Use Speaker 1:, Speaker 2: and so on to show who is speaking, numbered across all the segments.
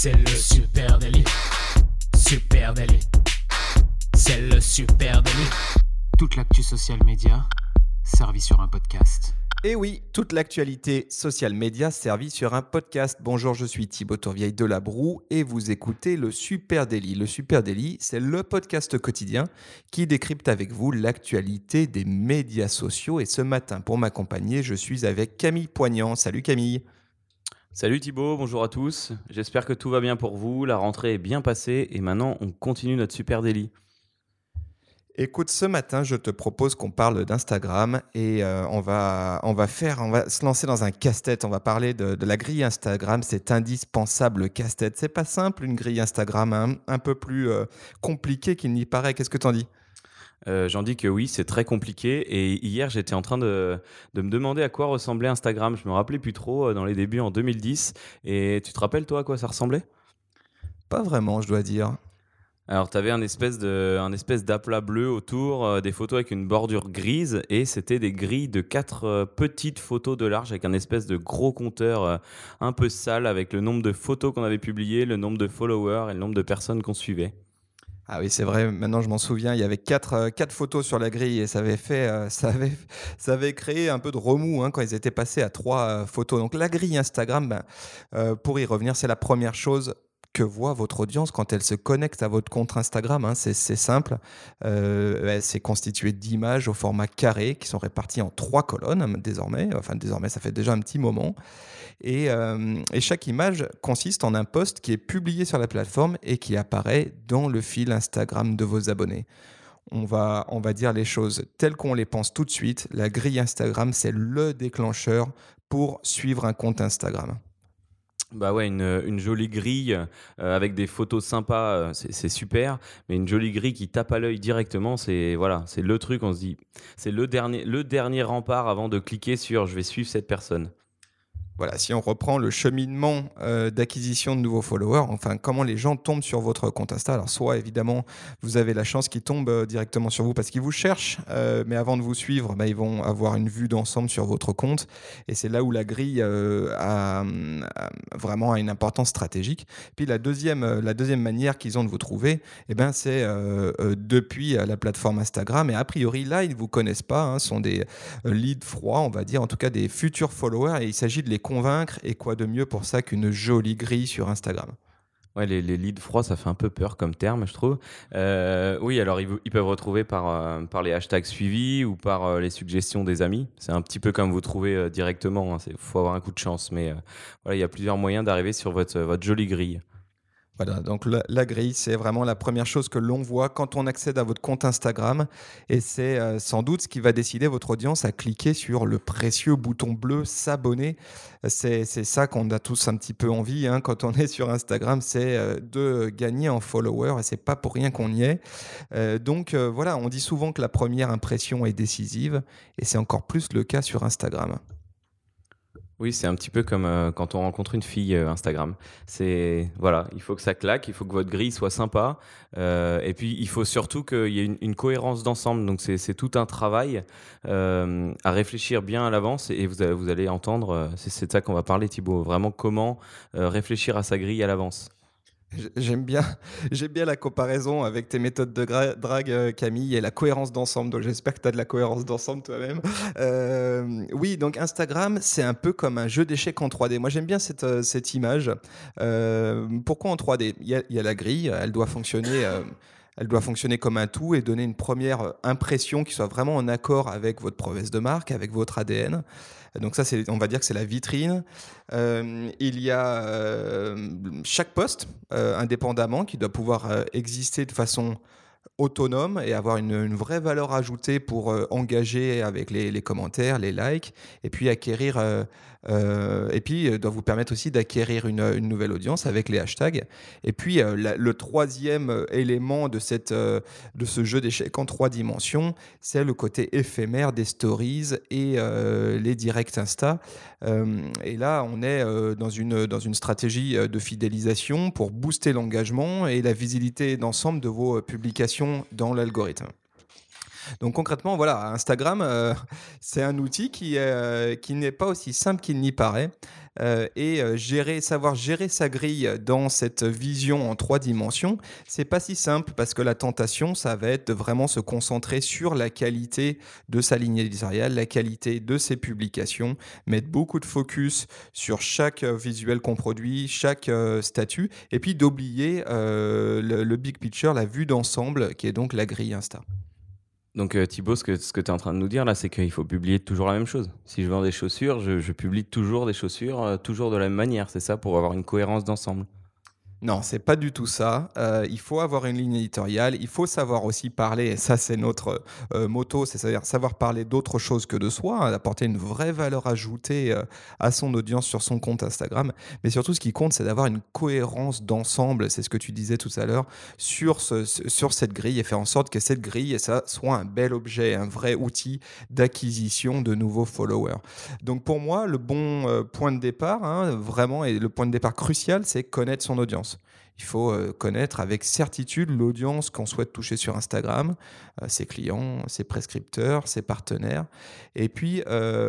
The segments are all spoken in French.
Speaker 1: C'est le super délit. Super délit. C'est le super délit. Toute l'actu social média servie sur un podcast.
Speaker 2: Et oui, toute l'actualité social média servie sur un podcast. Bonjour, je suis Thibaut Tourvieille de La Broue et vous écoutez le Super Daily. Le Super Daily, c'est le podcast quotidien qui décrypte avec vous l'actualité des médias sociaux. Et ce matin, pour m'accompagner, je suis avec Camille Poignant. Salut Camille.
Speaker 3: Salut Thibaut, bonjour à tous. J'espère que tout va bien pour vous, la rentrée est bien passée et maintenant on continue notre Super Daily.
Speaker 2: Écoute, ce matin, je te propose qu'on parle d'Instagram et on va se lancer dans un casse-tête. On va parler de la grille Instagram, cet indispensable casse-tête. C'est pas simple, une grille Instagram, hein, un peu plus compliqué qu'il n'y paraît. Qu'est-ce que t'en dis ?
Speaker 3: J'en dis que oui, c'est très compliqué et hier j'étais en train de me demander à quoi ressemblait Instagram. Je me rappelais plus trop dans les débuts en 2010 et tu te rappelles toi à quoi ça ressemblait ?
Speaker 2: Pas vraiment, je dois dire.
Speaker 3: Alors, tu avais un espèce d'aplat bleu autour, des photos avec une bordure grise et c'était des grilles de 4 petites photos de large avec un espèce de gros compteur un peu sale avec le nombre de photos qu'on avait publiées, le nombre de followers et le nombre de personnes qu'on suivait.
Speaker 2: Ah oui, c'est vrai, maintenant je m'en souviens, il y avait quatre photos sur la grille et ça avait créé un peu de remous quand ils étaient passés à 3 photos. Donc la grille Instagram, pour y revenir, c'est la première chose que voit votre audience quand elle se connecte à votre compte Instagram. C'est simple. C'est constitué d'images au format carré qui sont réparties en 3 colonnes désormais. Enfin, désormais, ça fait déjà un petit moment. Et chaque image consiste en un post qui est publié sur la plateforme et qui apparaît dans le fil Instagram de vos abonnés. On va dire les choses telles qu'on les pense tout de suite. La grille Instagram, c'est le déclencheur pour suivre un compte Instagram.
Speaker 3: Bah ouais, une jolie grille avec des photos sympas, c'est super, mais une jolie grille qui tape à l'œil directement, c'est le truc, on se dit, c'est le dernier rempart avant de cliquer sur je vais suivre cette personne.
Speaker 2: Voilà, si on reprend le cheminement d'acquisition de nouveaux followers, enfin comment les gens tombent sur votre compte Insta. Alors soit évidemment vous avez la chance qu'ils tombent directement sur vous parce qu'ils vous cherchent, mais avant de vous suivre, ils vont avoir une vue d'ensemble sur votre compte et c'est là où la grille a vraiment une importance stratégique. Puis la deuxième manière qu'ils ont de vous trouver, c'est depuis la plateforme Instagram et a priori là ils ne vous connaissent pas, ce sont des leads froids, on va dire, en tout cas des futurs followers et il s'agit de les convaincre et quoi de mieux pour ça qu'une jolie grille sur Instagram.
Speaker 3: Ouais, les leads froids, ça fait un peu peur comme terme, je trouve. Oui, alors ils peuvent retrouver par les hashtags suivis ou par les suggestions des amis. C'est un petit peu comme vous trouvez directement. Il faut avoir un coup de chance, mais il y a plusieurs moyens d'arriver sur votre jolie grille.
Speaker 2: Voilà, donc la grille, c'est vraiment la première chose que l'on voit quand on accède à votre compte Instagram et c'est sans doute ce qui va décider votre audience à cliquer sur le précieux bouton bleu s'abonner. C'est ça qu'on a tous un petit peu envie quand on est sur Instagram, c'est de gagner en followers et c'est pas pour rien qu'on y est. Donc voilà, on dit souvent que la première impression est décisive et c'est encore plus le cas sur Instagram.
Speaker 3: Oui, c'est un petit peu comme quand on rencontre une fille Instagram. Il faut que ça claque, il faut que votre grille soit sympa, et puis il faut surtout qu'il y ait une cohérence d'ensemble. Donc c'est tout un travail à réfléchir bien à l'avance, et vous allez entendre, c'est de ça qu'on va parler, Thibaut. Vraiment comment réfléchir à sa grille à l'avance.
Speaker 2: J'aime bien la comparaison avec tes méthodes de drague, Camille, et la cohérence d'ensemble. Donc j'espère que tu as de la cohérence d'ensemble toi-même. Oui, donc Instagram, c'est un peu comme un jeu d'échecs en 3D. Moi, j'aime bien cette image. Pourquoi en 3D ? Il y a la grille, elle doit fonctionner comme un tout et donner une première impression qui soit vraiment en accord avec votre promesse de marque, avec votre ADN. Donc ça, on va dire que c'est la vitrine. Il y a chaque poste, indépendamment, qui doit pouvoir exister de façon autonome et avoir une vraie valeur ajoutée pour engager avec les commentaires, les likes, et puis doit vous permettre aussi d'acquérir une nouvelle audience avec les hashtags. Et puis le troisième élément de ce jeu d'échecs en 3 dimensions, c'est le côté éphémère des stories et les directs Insta. Et là, on est dans une stratégie de fidélisation pour booster l'engagement et la visibilité d'ensemble de vos publications dans l'algorithme. Donc concrètement, voilà, Instagram, c'est un outil qui n'est pas aussi simple qu'il n'y paraît. Savoir gérer sa grille dans cette vision en 3 dimensions, c'est pas si simple parce que la tentation, ça va être de vraiment se concentrer sur la qualité de sa ligne éditoriale, la qualité de ses publications, mettre beaucoup de focus sur chaque visuel qu'on produit, chaque statut, et puis d'oublier le big picture, la vue d'ensemble, qui est donc la grille Insta.
Speaker 3: Donc Thibaut, ce que tu es en train de nous dire là, c'est qu'il faut publier toujours la même chose. Si je vends des chaussures, je publie toujours des chaussures, toujours de la même manière, c'est ça, pour avoir une cohérence d'ensemble.
Speaker 2: Non, c'est pas du tout ça. Il faut avoir une ligne éditoriale. Il faut savoir aussi parler, et ça c'est notre motto, c'est-à-dire savoir parler d'autre chose que de soi, hein, apporter une vraie valeur ajoutée à son audience sur son compte Instagram. Mais surtout, ce qui compte, c'est d'avoir une cohérence d'ensemble, c'est ce que tu disais tout à l'heure, sur cette grille et faire en sorte que cette grille, ça soit un bel objet, un vrai outil d'acquisition de nouveaux followers. Donc pour moi, le bon point de départ, hein, vraiment, et le point de départ crucial, c'est connaître son audience. Il faut connaître avec certitude l'audience qu'on souhaite toucher sur Instagram, ses clients, ses prescripteurs, ses partenaires. Et puis,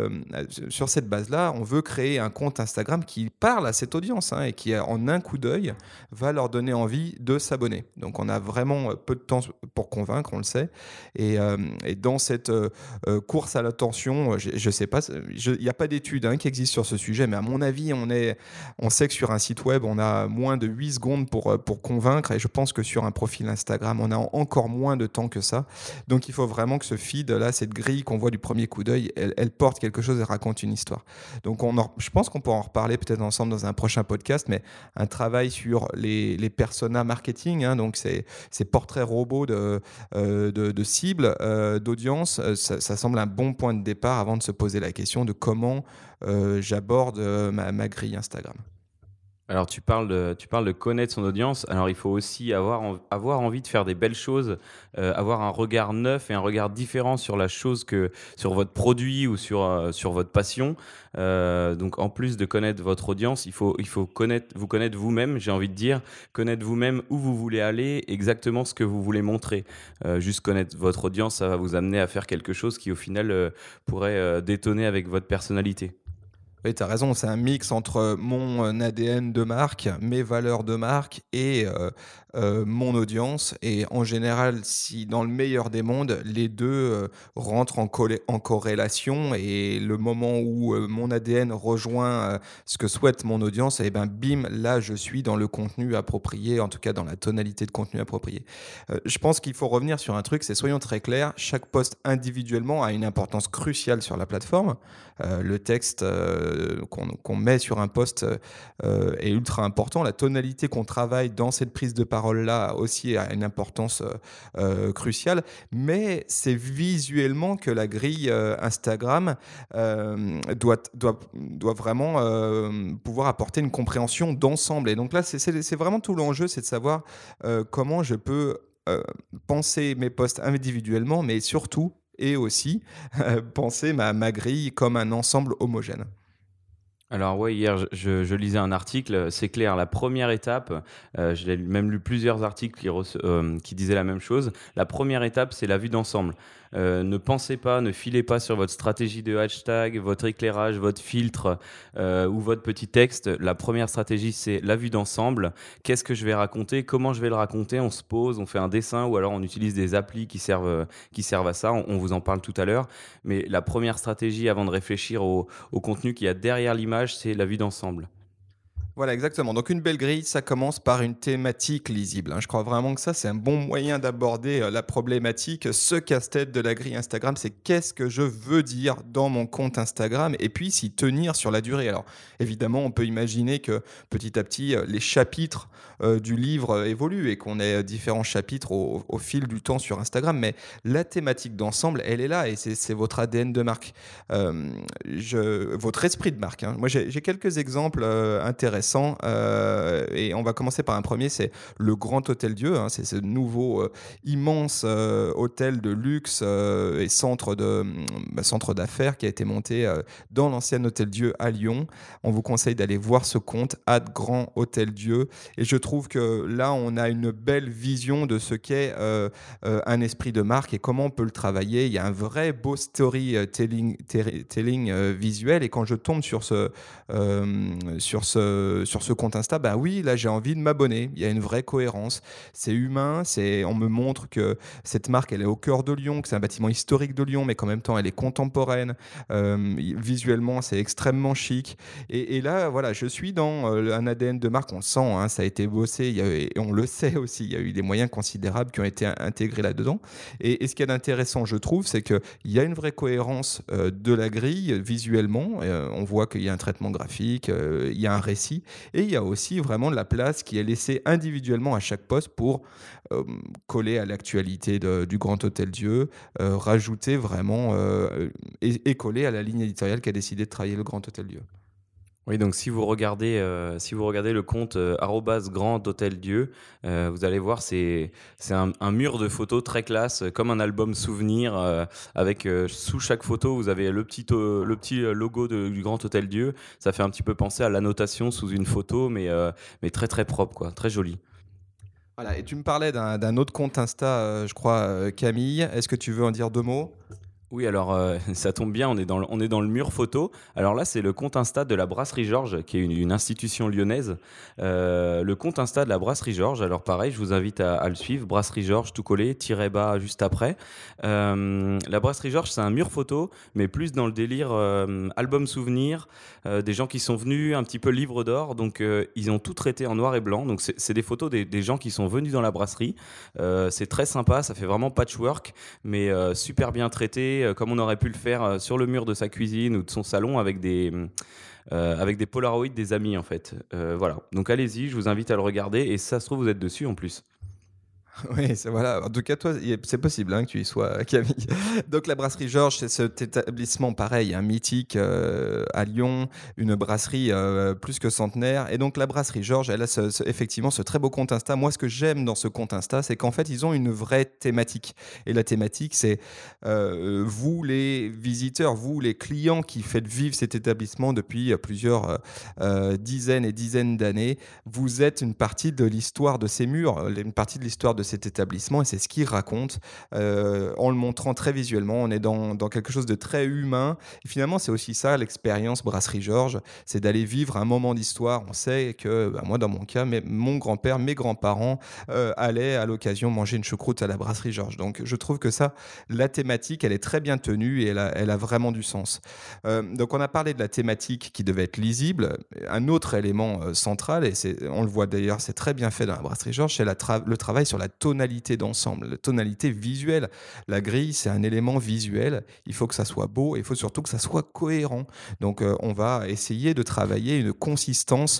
Speaker 2: sur cette base-là, on veut créer un compte Instagram qui parle à cette audience, hein, et qui, en un coup d'œil, va leur donner envie de s'abonner. Donc, on a vraiment peu de temps pour convaincre, on le sait. Et dans cette course à l'attention, je ne sais pas, il n'y a pas d'études, hein, qui existent sur ce sujet, mais à mon avis, on sait que sur un site web, on a moins de 8 secondes pour convaincre, et je pense que sur un profil Instagram, on a encore moins de temps que ça. Donc il faut vraiment que ce feed, là, cette grille qu'on voit du premier coup d'œil, elle porte quelque chose et raconte une histoire. Donc je pense qu'on pourra en reparler peut-être ensemble dans un prochain podcast, mais un travail sur les personas marketing, hein, donc ces portraits robots de cibles, d'audience, ça semble un bon point de départ avant de se poser la question de comment j'aborde ma grille Instagram.
Speaker 3: Alors tu parles de connaître son audience, alors il faut aussi avoir envie de faire des belles choses, avoir un regard neuf et un regard différent sur la chose sur votre produit ou sur votre passion. Donc en plus de connaître votre audience, il faut vous connaître vous-même, j'ai envie de dire, connaître vous-même où vous voulez aller, exactement ce que vous voulez montrer. Juste connaître votre audience, ça va vous amener à faire quelque chose qui au final pourrait détonner avec votre personnalité.
Speaker 2: Oui, tu as raison, c'est un mix entre mon ADN de marque, mes valeurs de marque et mon audience. Et en général, si dans le meilleur des mondes, les deux rentrent en corrélation, et le moment où mon ADN rejoint ce que souhaite mon audience, et ben bim, là je suis dans le contenu approprié, en tout cas dans la tonalité de contenu approprié. Je pense qu'il faut revenir sur un truc, c'est, soyons très clairs, chaque post individuellement a une importance cruciale sur la plateforme. Le texte qu'on met sur un post est ultra important. La tonalité qu'on travaille dans cette prise de parole-là aussi a une importance cruciale. Mais c'est visuellement que la grille Instagram doit vraiment pouvoir apporter une compréhension d'ensemble. Et donc là, c'est vraiment tout l'enjeu, c'est de savoir comment je peux penser mes posts individuellement, mais surtout et aussi penser ma grille comme un ensemble homogène.
Speaker 3: Alors ouais, hier je lisais un article, c'est clair, la première étape, j'ai même lu plusieurs articles qui disaient la même chose. La première étape, c'est la vue d'ensemble. Ne pensez pas, ne filez pas sur votre stratégie de hashtag, votre éclairage, votre filtre ou votre petit texte. La première stratégie, c'est la vue d'ensemble. Qu'est-ce que je vais raconter? Comment je vais le raconter? On se pose, on fait un dessin, ou alors on utilise des applis qui servent à ça. On vous en parle tout à l'heure. Mais la première stratégie avant de réfléchir au contenu qu'il y a derrière l'image, c'est la vue d'ensemble.
Speaker 2: Voilà, exactement. Donc une belle grille, ça commence par une thématique lisible, hein. Je crois vraiment que ça, c'est un bon moyen d'aborder la problématique. Ce casse-tête de la grille Instagram, c'est qu'est-ce que je veux dire dans mon compte Instagram, et puis s'y tenir sur la durée. Alors évidemment, on peut imaginer que petit à petit, les chapitres du livre évoluent et qu'on ait différents chapitres au fil du temps sur Instagram, mais la thématique d'ensemble, elle est là, et c'est votre ADN de marque, votre esprit de marque, hein. Moi, j'ai quelques exemples intéressants intéressants. Et on va commencer par un premier, c'est le Grand Hôtel Dieu. Hein, c'est ce nouveau immense hôtel de luxe et centre d'affaires qui a été monté dans l'ancien Hôtel Dieu à Lyon. On vous conseille d'aller voir ce compte @Grand Hôtel Dieu. Et je trouve que là, on a une belle vision de ce qu'est un esprit de marque et comment on peut le travailler. Il y a un vrai beau storytelling visuel. Et quand je tombe sur ce compte Insta, ben oui, là, j'ai envie de m'abonner. Il y a une vraie cohérence. C'est humain. On me montre que cette marque, elle est au cœur de Lyon, que c'est un bâtiment historique de Lyon, mais qu'en même temps, elle est contemporaine. Visuellement, c'est extrêmement chic. Et là, voilà, je suis dans un ADN de marque. On le sent, hein, ça a été bossé. Et on le sait aussi. Il y a eu des moyens considérables qui ont été intégrés là-dedans. Et ce qui est intéressant, je trouve, c'est qu'il y a une vraie cohérence de la grille visuellement. On voit qu'il y a un traitement graphique, il y a un récit. Et il y a aussi vraiment de la place qui est laissée individuellement à chaque poste pour coller à l'actualité du Grand Hôtel Dieu, rajouter vraiment et coller à la ligne éditoriale qu'a décidé de travailler le Grand Hôtel Dieu.
Speaker 3: Oui, donc si vous regardez le compte @Grand Hôtel Dieu, vous allez voir, c'est un mur de photos très classe, comme un album souvenir, avec sous chaque photo, vous avez le petit logo du Grand Hôtel Dieu. Ça fait un petit peu penser à l'annotation sous une photo, mais très très propre, quoi, très joli.
Speaker 2: Voilà, et tu me parlais d'un autre compte Insta, je crois, Camille. Est-ce que tu veux en dire 2 mots ?
Speaker 3: Oui, alors ça tombe bien, on est dans le mur photo. Alors là, c'est le compte Insta de la Brasserie Georges, qui est une institution lyonnaise. Le compte Insta de la Brasserie Georges, alors pareil, je vous invite à le suivre. Brasserie Georges, tout collé, _bas juste après. La Brasserie Georges, c'est un mur photo, mais plus dans le délire album souvenir, des gens qui sont venus, un petit peu livre d'or. Donc ils ont tout traité en noir et blanc. Donc c'est des photos des gens qui sont venus dans la brasserie. C'est très sympa, ça fait vraiment patchwork, mais super bien traité. Comme on aurait pu le faire sur le mur de sa cuisine ou de son salon avec des Polaroids des amis en fait. Voilà. Donc allez-y, je vous invite à le regarder et si ça se trouve vous êtes dessus en plus.
Speaker 2: Oui, voilà. En tout cas, toi, c'est possible que tu y sois, Camille. Donc, la brasserie Georges, c'est cet établissement pareil, mythique à Lyon, une brasserie plus que centenaire. Et donc, la brasserie Georges, elle a effectivement ce très beau compte Insta. Moi, ce que j'aime dans ce compte Insta, c'est qu'en fait, ils ont une vraie thématique. Et la thématique, c'est vous, les visiteurs, vous, les clients qui faites vivre cet établissement depuis plusieurs dizaines et dizaines d'années. Vous êtes une partie de l'histoire de ces murs, une partie de l'histoire de cet établissement, et c'est ce qu'il raconte en le montrant très visuellement. On est dans quelque chose de très humain et finalement c'est aussi ça l'expérience Brasserie Georges, c'est d'aller vivre un moment d'histoire. On sait que moi dans mon cas, mon grand-père, mes grands-parents allaient à l'occasion manger une choucroute à la Brasserie Georges. Donc je trouve que ça, la thématique, elle est très bien tenue et elle a vraiment du sens. Donc on a parlé de la thématique qui devait être lisible. Un autre élément central, et on le voit d'ailleurs, c'est très bien fait dans la Brasserie Georges, c'est le travail sur la tonalité d'ensemble, la tonalité visuelle. La grille, c'est un élément visuel. Il faut que ça soit beau et il faut surtout que ça soit cohérent. Donc, on va essayer de travailler une consistance,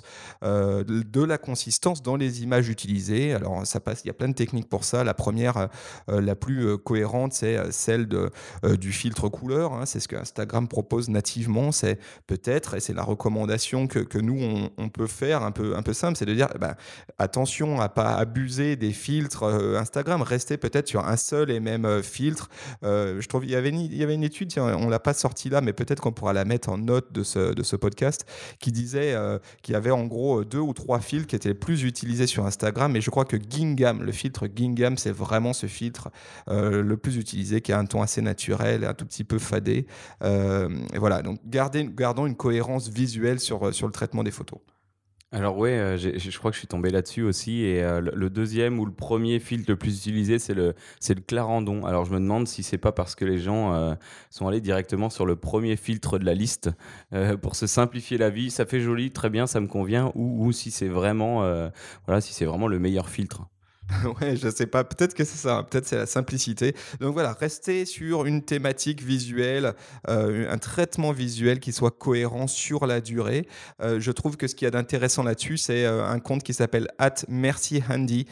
Speaker 2: de la consistance dans les images utilisées. Alors, ça passe, il y a plein de techniques pour ça. La première, la plus cohérente, c'est celle du filtre couleur. Hein. C'est ce que Instagram propose nativement. C'est peut-être, et c'est la recommandation que nous, on peut faire un peu simple, c'est de dire, attention à pas abuser des filtres Instagram, rester peut-être sur un seul et même filtre. Je trouve il y avait une étude, tiens, on l'a pas sortie là, mais peut-être qu'on pourra la mettre en note de ce podcast, qui disait qu'il y avait en gros 2 ou 3 filtres qui étaient les plus utilisés sur Instagram. Et je crois que Gingham, le filtre Gingham, c'est vraiment ce filtre le plus utilisé, qui a un ton assez naturel, un tout petit peu fadé. Et voilà, donc gardons une cohérence visuelle sur le traitement des photos.
Speaker 3: Alors ouais, je crois que je suis tombé là-dessus aussi. Et le deuxième ou le premier filtre le plus utilisé, c'est le Clarendon. Alors je me demande si c'est pas parce que les gens sont allés directement sur le premier filtre de la liste pour se simplifier la vie. Ça fait joli, très bien, ça me convient. Ou si c'est vraiment, si c'est vraiment le meilleur filtre.
Speaker 2: Ouais, je sais pas, peut-être que c'est ça, hein, peut-être c'est la simplicité. Donc voilà, rester sur une thématique visuelle, un traitement visuel qui soit cohérent sur la durée. Je trouve que ce qu'il y a d'intéressant là-dessus, c'est, un compte qui s'appelle @mercyhandy,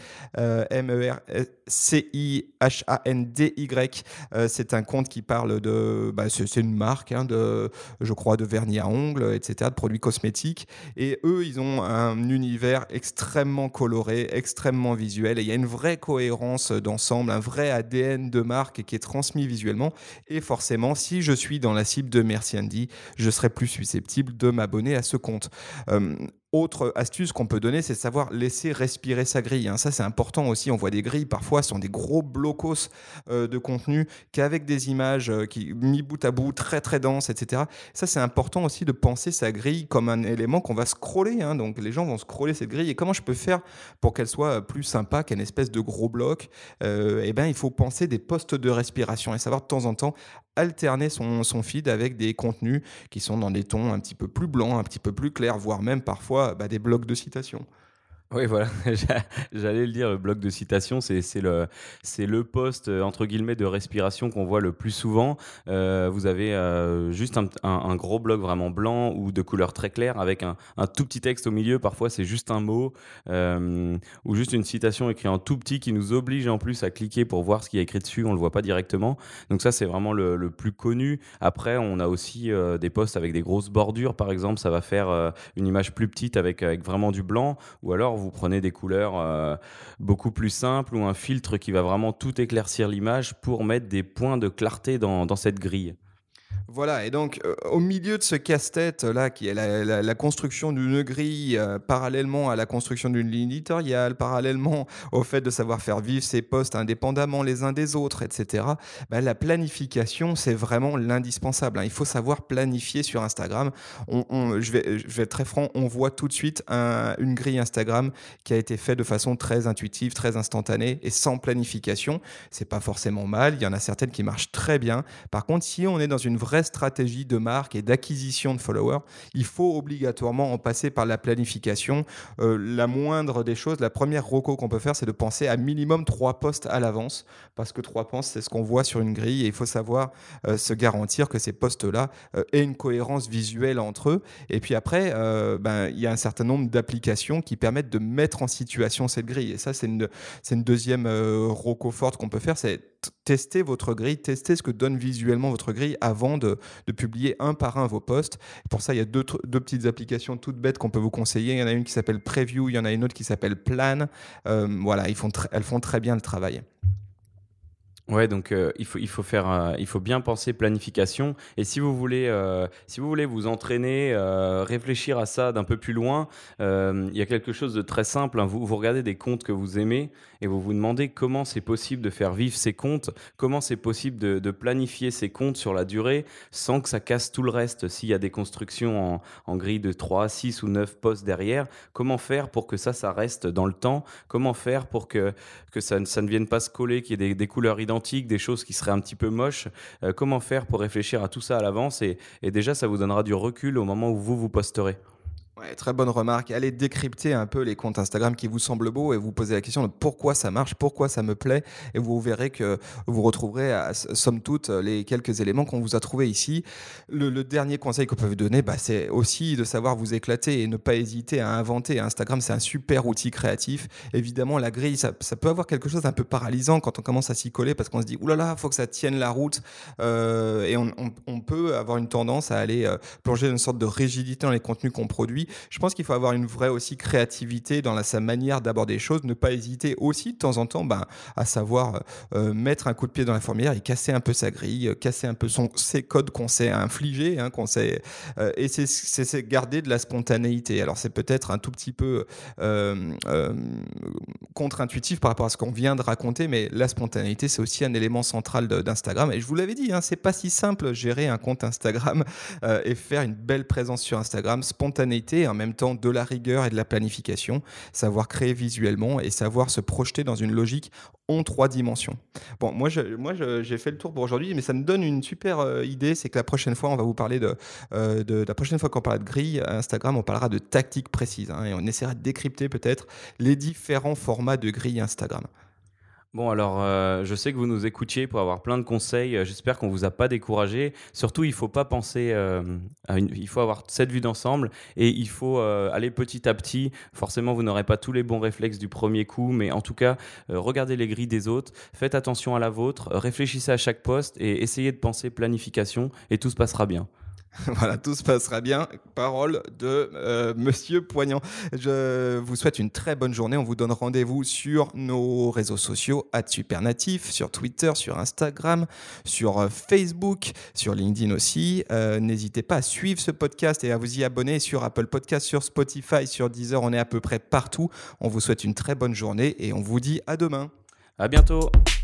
Speaker 2: MERCIHANDY. C'est un compte qui parle de, c'est une marque, hein, je crois, de vernis à ongles, et cetera, de produits cosmétiques. Et eux, ils ont un univers extrêmement coloré, extrêmement visuel. Et il y a une vraie cohérence d'ensemble, un vrai ADN de marque qui est transmis visuellement. Et forcément, si je suis dans la cible de Merci Andy, je serai plus susceptible de m'abonner à ce compte. Euh, Autre astuce qu'on peut donner, c'est savoir laisser respirer sa grille, hein. Ça, c'est important aussi. On voit des grilles, parfois, sont des gros blocos de contenu qu'avec des images qui mis bout à bout, très très denses, etc. Ça, c'est important aussi de penser sa grille comme un élément qu'on va scroller, hein. Donc, les gens vont scroller cette grille. Et comment je peux faire pour qu'elle soit plus sympa qu'une espèce de gros bloc? Eh ben, il faut penser des postes de respiration et savoir de temps en temps alterner son feed avec des contenus qui sont dans des tons un petit peu plus blancs, un petit peu plus clairs, voire même parfois des blocs de citations.
Speaker 3: Oui, voilà, j'allais le dire, le bloc de citation, c'est le poste, entre guillemets, de respiration qu'on voit le plus souvent. Vous avez juste un gros bloc vraiment blanc ou de couleur très claire avec un tout petit texte au milieu. Parfois, c'est juste un mot ou juste une citation écrite en tout petit qui nous oblige en plus à cliquer pour voir ce qu'il y a écrit dessus. On ne le voit pas directement. Donc ça, c'est vraiment le plus connu. Après, on a aussi des posts avec des grosses bordures, par exemple. Ça va faire une image plus petite avec vraiment du blanc. Ou alors, vous prenez des couleurs beaucoup plus simples ou un filtre qui va vraiment tout éclaircir l'image pour mettre des points de clarté dans cette grille.
Speaker 2: Voilà, et donc au milieu de ce casse-tête là, qui est la construction d'une grille, parallèlement à la construction d'une ligne éditoriale, parallèlement au fait de savoir faire vivre ses posts indépendamment les uns des autres, etc., la planification, c'est vraiment l'indispensable, hein. Il faut savoir planifier sur Instagram. Je vais être très franc, on voit tout de suite une grille Instagram qui a été faite de façon très intuitive, très instantanée et sans planification. C'est pas forcément mal, il y en a certaines qui marchent très bien. Par contre, si on est dans une vraie stratégie de marque et d'acquisition de followers, il faut obligatoirement en passer par la planification. La moindre des choses, la première reco qu'on peut faire, c'est de penser à minimum 3 posts à l'avance, parce que 3 posts, c'est ce qu'on voit sur une grille et il faut savoir se garantir que ces posts-là aient une cohérence visuelle entre eux. Et puis après, il y a un certain nombre d'applications qui permettent de mettre en situation cette grille. Et ça, c'est une deuxième reco forte qu'on peut faire, c'est tester votre grille, tester ce que donne visuellement votre grille avant de publier un par un vos posts. Pour ça, il y a deux petites applications toutes bêtes qu'on peut vous conseiller. Il y en a une qui s'appelle Preview, il y en a une autre qui s'appelle Plan. Voilà, elles font très bien le travail.
Speaker 3: Ouais, donc il faut bien penser planification. Et si vous voulez vous entraîner, réfléchir à ça d'un peu plus loin, il y a quelque chose de très simple, hein. Vous regardez des comptes que vous aimez et vous vous demandez comment c'est possible de faire vivre ces comptes, comment c'est possible de planifier ces comptes sur la durée sans que ça casse tout le reste. S'il y a des constructions en grille de 3, 6 ou 9 postes derrière, comment faire pour que ça reste dans le temps? Comment faire pour que ça ne vienne pas se coller, qu'il y ait des couleurs identiques, des choses qui seraient un petit peu moches? Comment faire pour réfléchir à tout ça à l'avance et déjà ça vous donnera du recul au moment où vous posterez.
Speaker 2: Ouais, très bonne remarque. Allez décrypter un peu les comptes Instagram qui vous semblent beaux et vous posez la question de pourquoi ça marche, pourquoi ça me plaît. Et vous verrez que vous retrouverez, somme toute, les quelques éléments qu'on vous a trouvés ici. Le dernier conseil qu'on peut vous donner, c'est aussi de savoir vous éclater et ne pas hésiter à inventer. Instagram, c'est un super outil créatif. Évidemment, la grille, ça peut avoir quelque chose d'un peu paralysant quand on commence à s'y coller parce qu'on se dit « Ouh là là, il faut que ça tienne la route ». Et on peut avoir une tendance à aller plonger dans une sorte de rigidité dans les contenus qu'on produit. Je pense qu'il faut avoir une vraie aussi créativité dans sa manière d'aborder les choses, ne pas hésiter aussi de temps en temps à savoir mettre un coup de pied dans la fourmilière et casser un peu sa grille, casser un peu ses codes qu'on s'est infligés, hein, et c'est garder de la spontanéité. Alors c'est peut-être un tout petit peu contre-intuitif par rapport à ce qu'on vient de raconter, mais la spontanéité, c'est aussi un élément central d'Instagram. Et je vous l'avais dit, hein, c'est pas si simple gérer un compte Instagram et faire une belle présence sur Instagram. Spontanéité, créativité, en même temps de la rigueur et de la planification, savoir créer visuellement et savoir se projeter dans une logique en 3 dimensions. Bon, j'ai fait le tour pour aujourd'hui, mais ça me donne une super idée, c'est que la prochaine fois, on va vous parler de la prochaine fois qu'on parlera de grille Instagram, on parlera de tactiques précises, hein, et on essaiera de décrypter peut-être les différents formats de grille Instagram.
Speaker 3: Bon, alors, je sais que vous nous écoutiez pour avoir plein de conseils. J'espère qu'on vous a pas découragé. Surtout, il faut pas penser il faut avoir cette vue d'ensemble et il faut aller petit à petit. Forcément, vous n'aurez pas tous les bons réflexes du premier coup, mais en tout cas, regardez les grilles des autres, faites attention à la vôtre, réfléchissez à chaque poste et essayez de penser planification et tout se passera bien.
Speaker 2: Voilà, tout se passera bien. Parole de Monsieur Poignant. Je vous souhaite une très bonne journée. On vous donne rendez-vous sur nos réseaux sociaux, @supernatif, sur Twitter, sur Instagram, sur Facebook, sur LinkedIn aussi. N'hésitez pas à suivre ce podcast et à vous y abonner sur Apple Podcast, sur Spotify, sur Deezer. On est à peu près partout. On vous souhaite une très bonne journée et on vous dit à demain.
Speaker 3: À bientôt.